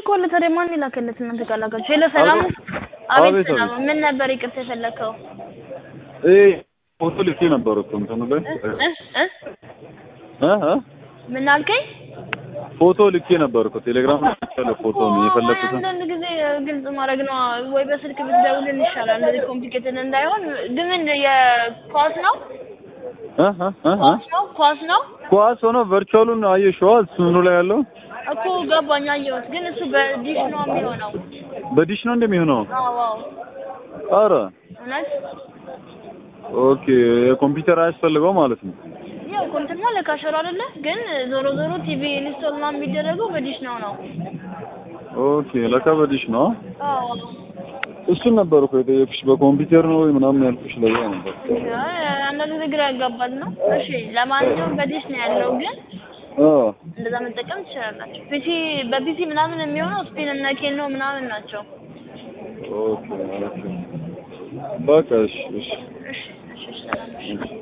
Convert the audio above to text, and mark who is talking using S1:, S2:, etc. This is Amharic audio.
S1: ልኮልህ ታዲያ ማን ይላከለት እናንተ ካላካችሁ? ሄሎ ሰላም። አቤት ሰላም። ምን ነበር ይቅርታ የፈለከው?
S2: ፎቶ ልኬ ነበር እኮ እንትኑ ላይ
S1: ምን አልከኝ?
S2: ፎቶ ልኬ ነበር እኮ ቴሌግራም ላይ ፎቶ ነው የፈለኩት።
S1: አንዳንድ ጊዜ ግልጽ ማድረግ ነው ወይ በስልክ ብትደውልን ይሻላል እንደዚህ ኮምፕሊኬትድ እንዳይሆን። ግን የኳስ ነው ኳስ
S2: ሆኖ ቨርቹዋሉን አየሽው? እሱ ላይ ያለው
S1: እኮ ገባኝ አየሁት። ግን እሱ በዲሽ ነው የሚሆነው።
S2: በዲሽ ነው እንደሚሆነው?
S1: አዎ
S2: ኧረ
S1: እውነት?
S2: ኦኬ የኮምፒውተር አያስፈልገው ማለት ነው?
S1: ያው ኮንትሮል ለካሸራ አይደለ? ግን ዞሮ ቲቪ ኢንስቶል ምናምን የሚደረገው በዲሽ ነው።
S2: ኦኬ ለካ በዲሽ ነው?
S1: አዎ
S2: እሱን ነበር እኮ የጠየኩሽ በኮምፒውተር ነው ወይ ምናምን ያልኩሽ ለዛ ነበር።
S1: አንዳንድ ጊዜ ግራ ያጋባል ነው። እሺ ለማንኛውም በዲሽ ነው ያለው ግን እንደዛ መጠቀም ትችላላችሁ። በፒሲ ምናምን የሚሆነው ስፒን እና ኬኖ ምናምን ናቸው።
S2: ኦኬ በቃ እሺ
S1: ሰላም።